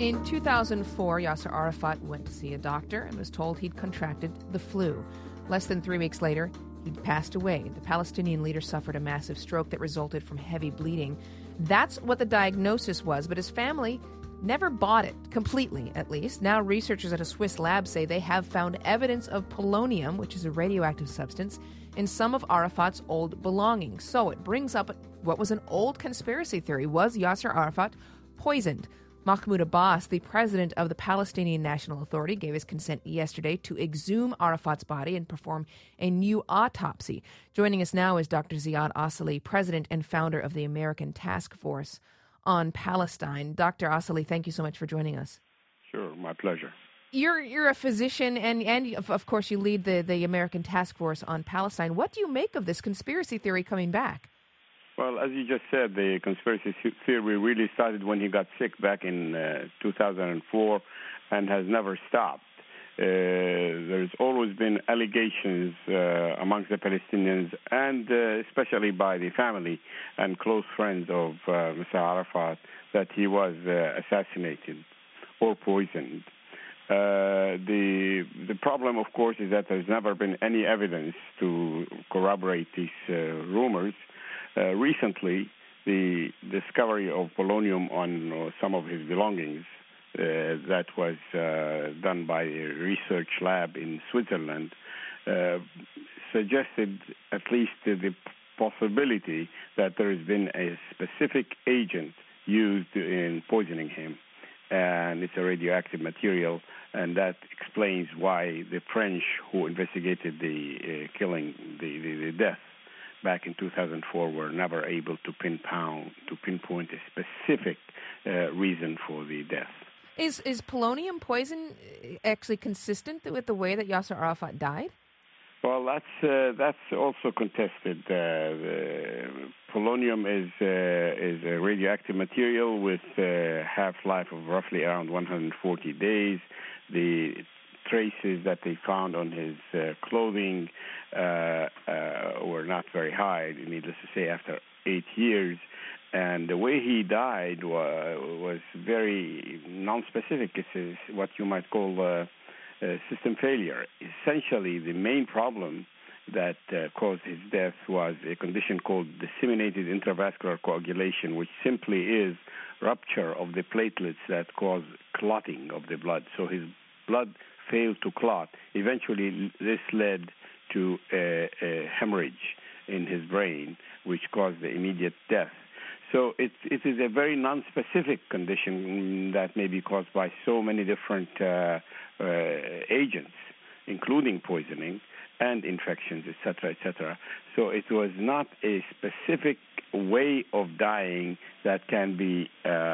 In 2004, Yasser Arafat went to see a doctor and was told he'd contracted the flu. Less than 3 weeks later, he'd passed away. The Palestinian leader suffered a massive stroke that resulted from heavy bleeding. That's what the diagnosis was, but his family never bought it, completely at least. Now researchers at a Swiss lab say they have found evidence of polonium, which is a radioactive substance, in some of Arafat's old belongings. So it brings up what was an old conspiracy theory. Was Yasser Arafat poisoned? Mahmoud Abbas, the president of the Palestinian National Authority, gave his consent yesterday to exhume Arafat's body and perform a new autopsy. Joining us now is Dr. Ziad Asali, president and founder of the American Task Force on Palestine. Dr. Asali, thank you so much for joining us. Sure, my pleasure. You're a physician, and of course you lead the American Task Force on Palestine. What do you make of this conspiracy theory coming back? Well, as you just said, the conspiracy theory really started when he got sick back in 2004 and has never stopped. There's always been allegations amongst the Palestinians and especially by the family and close friends of Mr. Arafat that he was assassinated or poisoned. The problem, of course, is that there's never been any evidence to corroborate these rumors. Recently, the discovery of polonium on some of his belongings that was done by a research lab in Switzerland suggested at least the possibility that there has been a specific agent used in poisoning him, and it's a radioactive material, and that explains why the French who investigated the killing, the death, back in 2004, were never able to pinpoint a specific reason for the death. Is polonium poison actually consistent with the way that Yasser Arafat died? Well, that's also contested. Polonium is a radioactive material with a half-life of roughly around 140 days. The traces that they found on his clothing were not very high, needless to say, after 8 years. And the way he died was very non-specific. It's what you might call system failure. Essentially, the main problem that caused his death was a condition called disseminated intravascular coagulation, which simply is rupture of the platelets that cause clotting of the blood. So his blood failed to clot. Eventually, this led to a hemorrhage in his brain, which caused the immediate death. So it is a very non-specific condition that may be caused by so many different agents, including poisoning and infections, etc., etc. So it was not a specific way of dying that can be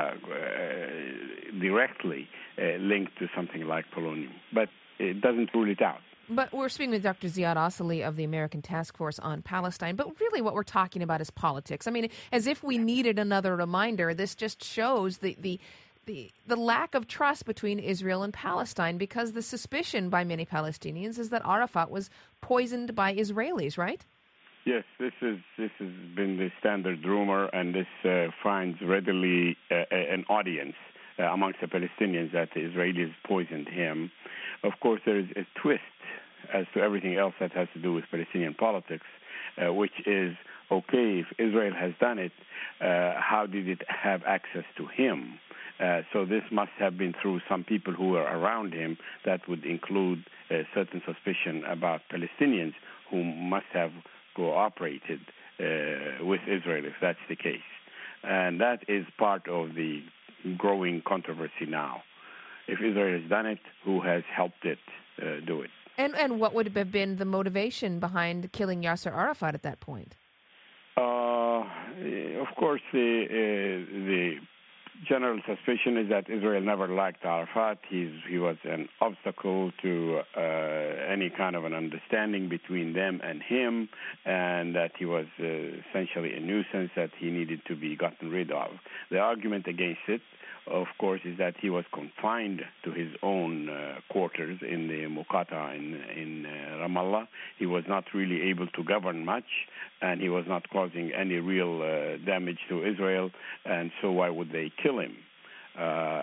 directly linked to something like polonium. But it doesn't rule it out. But we're speaking with Dr. Ziad Asali of the American Task Force on Palestine. But really what we're talking about is politics. I mean, as if we needed another reminder, this just shows the lack of trust between Israel and Palestine, because the suspicion by many Palestinians is that Arafat was poisoned by Israelis, right? Yes, this has been the standard rumor, and this finds readily an audience amongst the Palestinians that the Israelis poisoned him. Of course, there is a twist as to everything else that has to do with Palestinian politics, which is, okay, if Israel has done it, how did it have access to him? So this must have been through some people who were around him. That would include a certain suspicion about Palestinians who must have cooperated with Israel, if that's the case. And that is part of the growing controversy now. If Israel has done it, who has helped it do it? And what would have been the motivation behind killing Yasser Arafat at that point? Of course, the general suspicion is that Israel never liked Arafat. He was an obstacle to any kind of an understanding between them and him, and that he was essentially a nuisance that he needed to be gotten rid of. The argument against it, of course, is that he was confined to his own quarters in the Muqata in Ramallah. He was not really able to govern much, and he was not causing any real damage to Israel, and so why would they kill him?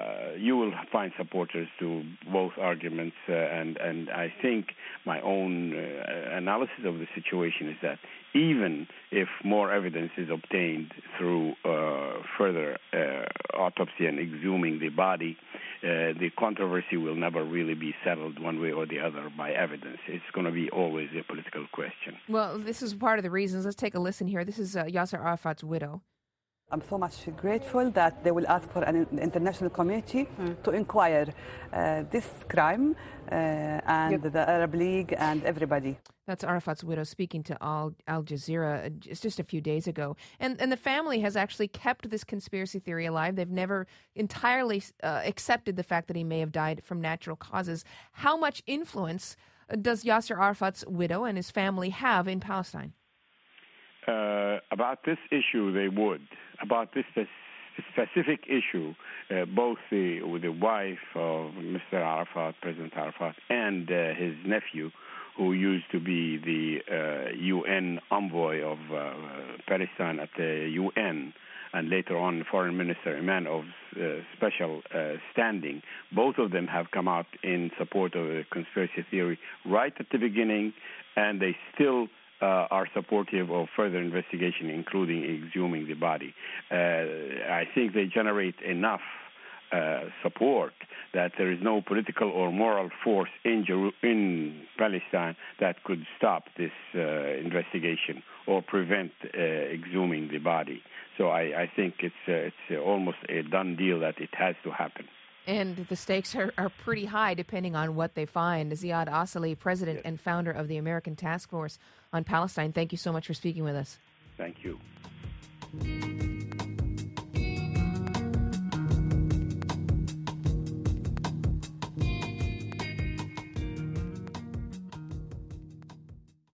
you will find supporters to both arguments, and I think my own analysis of the situation is that even if more evidence is obtained through further autopsy and exhuming the body, the controversy will never really be settled one way or the other by evidence. It's going to be always a political question. Well, this is part of the reasons. Let's take a listen here. This is Yasser Arafat's widow. I'm so much grateful that they will ask for an international community to inquire this crime and the Arab League and everybody. That's Arafat's widow speaking to Al Jazeera just a few days ago. And the family has actually kept this conspiracy theory alive. They've never entirely accepted the fact that he may have died from natural causes. How much influence does Yasser Arafat's widow and his family have in Palestine? About this issue, they would. About this specific issue, both the wife of Mr. Arafat, President Arafat, and his nephew, who used to be the UN envoy of Palestine at the UN, and later on Foreign Minister, a man of special standing, both of them have come out in support of the conspiracy theory right at the beginning, and they still are supportive of further investigation, including exhuming the body. I think they generate enough support that there is no political or moral force in Palestine that could stop this investigation or prevent exhuming the body. So I think it's almost a done deal that it has to happen. And the stakes are pretty high depending on what they find. Ziad Asali, president and founder of the American Task Force on Palestine, thank you so much for speaking with us. Thank you.